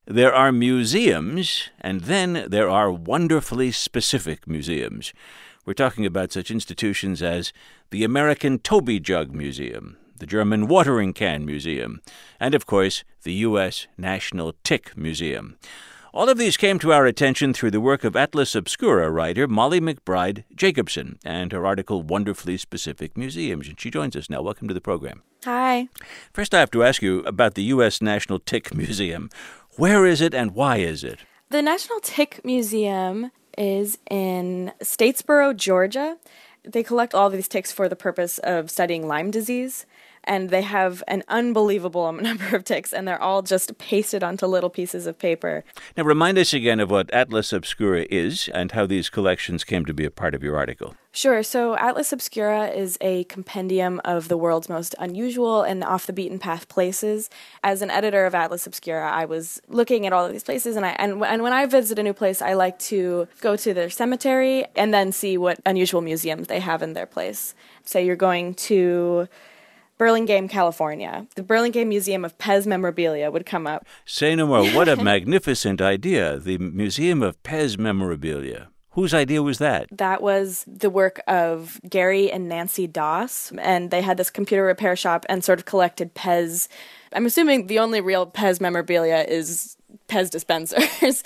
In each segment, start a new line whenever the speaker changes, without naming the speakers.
There are museums, and then there are wonderfully specific museums. We're talking about such institutions as the American Toby Jug Museum, the German Watering Can Museum, and, of course, the U.S. National Tick Museum. All of these came to our attention through the work of Atlas Obscura writer Molly McBride Jacobson and her article Wonderfully Specific Museums. And she joins us now. Welcome to the program.
Hi.
First, I have to ask you about the U.S. National Tick Museum. Where is it and why is it?
The National Tick Museum is in Statesboro, Georgia. They collect all of these ticks for the purpose of studying Lyme disease, and they have an unbelievable number of ticks, and they're all just pasted onto little pieces of paper.
Now, remind us again of what Atlas Obscura is and how these collections came to be a part of your article.
Sure. So Atlas Obscura is a compendium of the world's most unusual and off-the-beaten-path places. As an editor of Atlas Obscura, I was looking at all of these places, and when I visit a new place, I like to go to their cemetery and then see what unusual museums they have in their place. Say you're going to Burlingame, California. The Burlingame Museum of Pez Memorabilia would come up.
Say no more. What a magnificent idea. The Museum of Pez Memorabilia. Whose idea was that?
That was the work of Gary and Nancy Doss, and they had this computer repair shop and sort of collected Pez. I'm assuming the only real Pez memorabilia is Pez dispensers.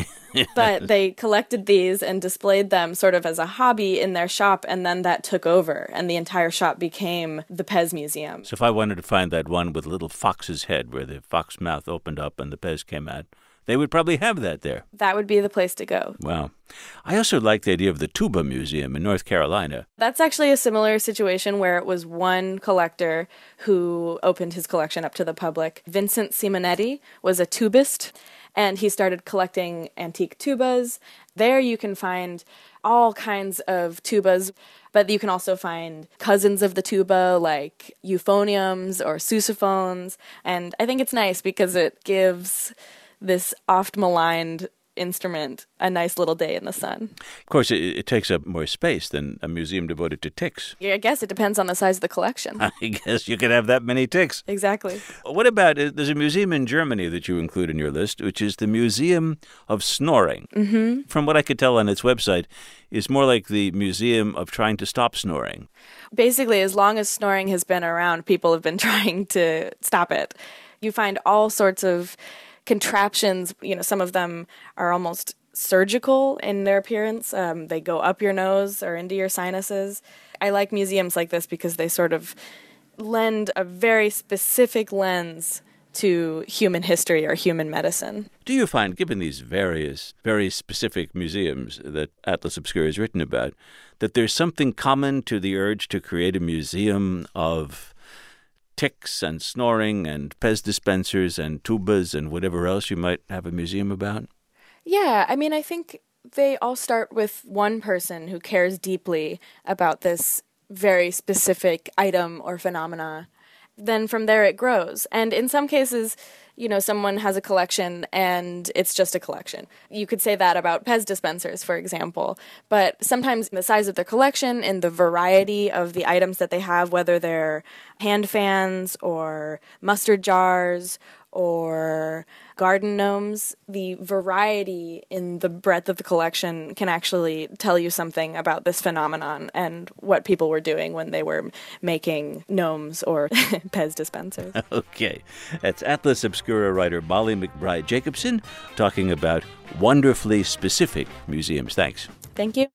But they collected these and displayed them sort of as a hobby in their shop, and then that took over, and the entire shop became the Pez Museum.
So if I wanted to find that one with a little fox's head where the fox mouth opened up and the Pez came out, they would probably have that there.
That would be the place to go.
Wow. I also like the idea of the Tuba Museum in North Carolina.
That's actually a similar situation where it was one collector who opened his collection up to the public. Vincent Simonetti was a tubist, and he started collecting antique tubas. There you can find all kinds of tubas, but you can also find cousins of the tuba like euphoniums or sousaphones. And I think it's nice because it gives this oft-maligned instrument a nice little day in the sun.
Of course, it takes up more space than a museum devoted to ticks.
Yeah, I guess it depends on the size of the collection.
I guess you could have that many ticks.
Exactly.
What about, there's a museum in Germany that you include in your list, which is the Museum of Snoring. Mm-hmm. From what I could tell on its website, is more like the Museum of Trying to Stop Snoring.
Basically, as long as snoring has been around, people have been trying to stop it. You find all sorts of contraptions. Some of them are almost surgical in their appearance. They go up your nose or into your sinuses. I like museums like this because they sort of lend a very specific lens to human history or human medicine.
Do you find, given these various, very specific museums that Atlas Obscura has written about, that there's something common to the urge to create a museum of ticks and snoring and Pez dispensers and tubas and whatever else you might have a museum about?
Yeah, I think they all start with one person who cares deeply about this very specific item or phenomena. Then from there it grows. And in some cases, someone has a collection and it's just a collection. You could say that about Pez dispensers, for example. But sometimes the size of their collection and the variety of the items that they have, whether they're hand fans or mustard jars or garden gnomes, the variety in the breadth of the collection can actually tell you something about this phenomenon and what people were doing when they were making gnomes or Pez dispensers.
Okay. That's Atlas Obscura writer Molly McBride Jacobson talking about wonderfully specific museums. Thanks.
Thank you.